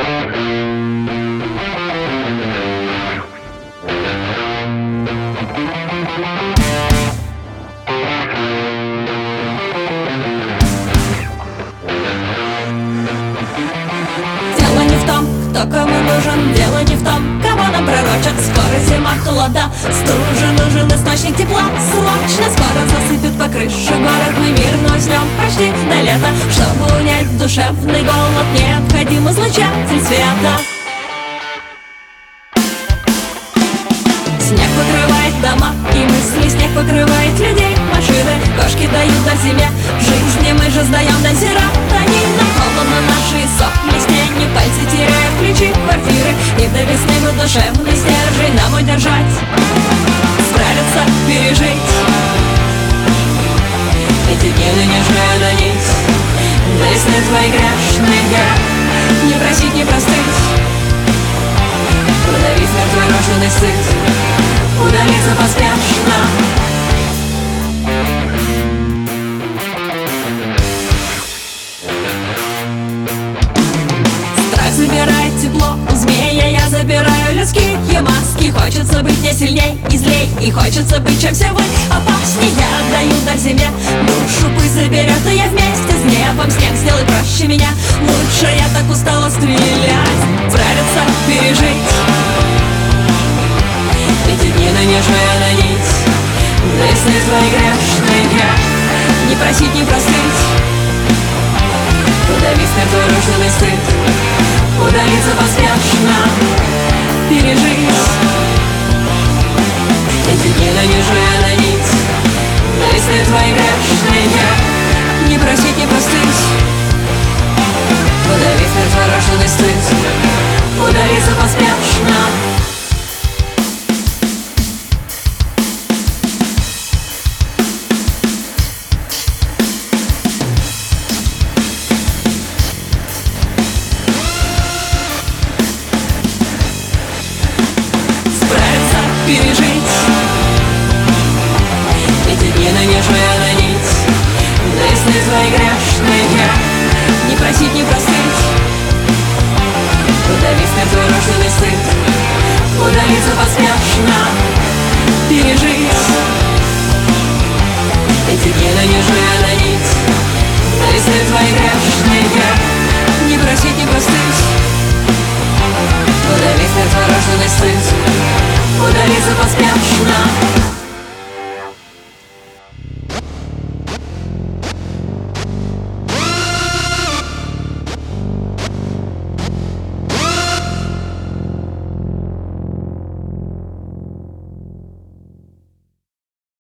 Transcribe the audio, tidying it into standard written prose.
Дело не в том, кто кому нужен, дело не в том, кого нам пророчат. Скоро зима, холода, стужа, нужен источник тепла. Срочно, скоро засыпет по крыше город. Мы мирно уснем почти до лета. Чтобы унять душевный голод, необходим излучатель света. Снег покрывает дома и мысли, снег покрывает людей, машины, кошки дают до зиме жизни, мы же сдаем до серотонина. Холодно наши сопли, снегни, пальцы теряют ключи квартиры, и до весны мы душевный стержень нам удержать, справиться, пережить эти дни нынешняя на нить. До весны твои грешные, не просить, не простыть, подавить мертвый рожденный стыд, удалиться поспешно. Страх забирает тепло у змея, я забираю людские маски. Хочется быть не сильней и злей, и хочется быть, чем все вы, опасней. Я отдаю дар зиме, душу пусть заберет, но я вместе с небом. Снег, сделай проще меня, лучше, я так устала стрелять. Справиться, пережить эти дни нынешняя на нить. До весны твои грешные, не просить, не простыть, подавить мертвый рожденный стыд, удалиться поспешно, пережить эти дни нынешняя на нить. До весны твои грешные, не просить, не простыть, подавить мертвый рожденный стыд, удалиться поспешно. Пережить эти дни нынешняя на нить. До весны твои